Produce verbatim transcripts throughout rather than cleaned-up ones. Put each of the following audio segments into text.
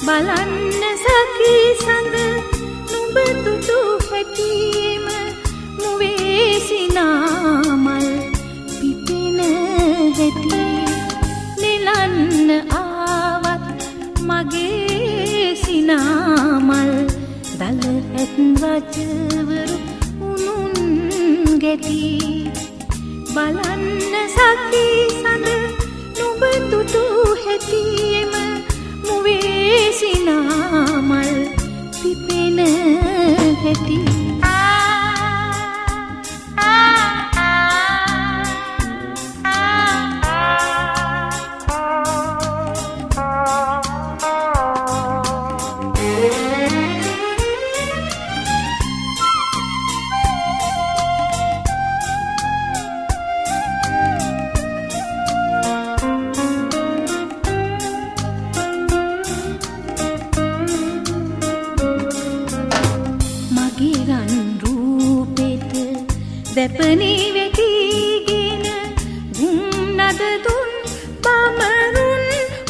බලන්න සකී සඳ නුඹ තුටු හැටිම මුවේ සිනාමල් පිපෙන හැටි නෙලන්න ආවත් මගේ සිනාමල් දල ඇත් රජවරු උනුන් ගැටි බලන්න සකී සඳ නුඹ තුටු හැටිම මුවේ සිනාමල් පිපෙන හැටි දැපනි වෙතිගෙන ගුන්නද දුන් බමරුන්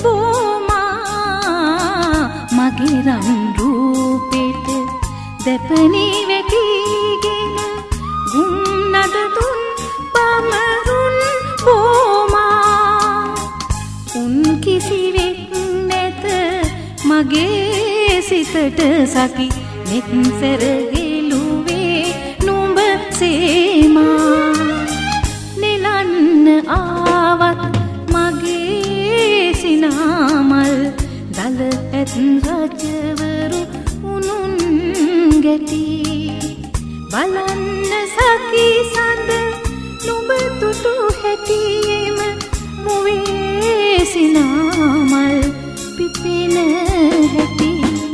බෝමා මගේ රන් රූපෙට දැපනි වෙතිගෙන ගුන්නද දුන් බමරුන් බෝමා උන් කිසිවෙක් නැත මගේ සිතට සකි මෙත් සැරගෙලුවේ නුඹ සේමා නෙලන්න ආවත් මගේ සිනාමල් දල ඇත් රජවරු උනුන් ගැටි බලන්න සකී සඳ නුඹ තුටු හැටිම මුවේ සිනාමල් පිපෙන හැටි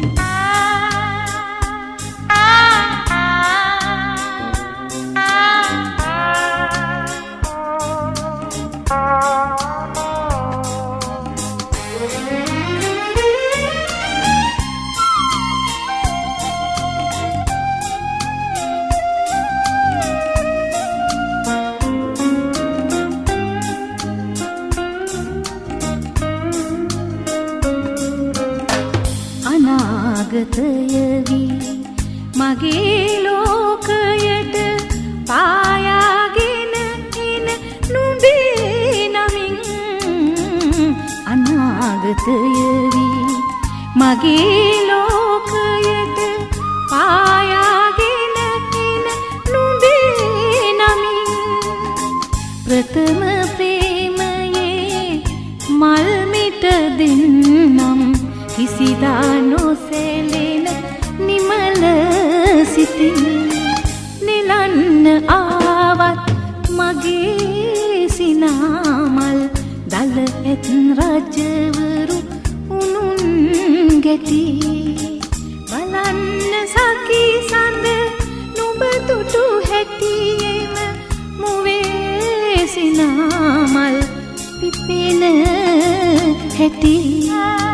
අනාගතයවි මගේ ලෝකයට පායාගෙන එන නුඹේ නමින් අනාගතයවි මගේ ලෝකයට පායාගෙන එන නුඹේ නමින් ප්‍රථම ප්‍රේමයේ මල් මිට දෙන්නම් කිසිදා නොසැලෙන නිමල සිතින් නෙලන්න ආවත් මගේ සිනාමල් දල ඇත් රජවරු උනුන් ගැටි බලන්න සකී සඳ නුඹ තුටු හැටිම මුවේ සිනාමල් පිපෙන හැටි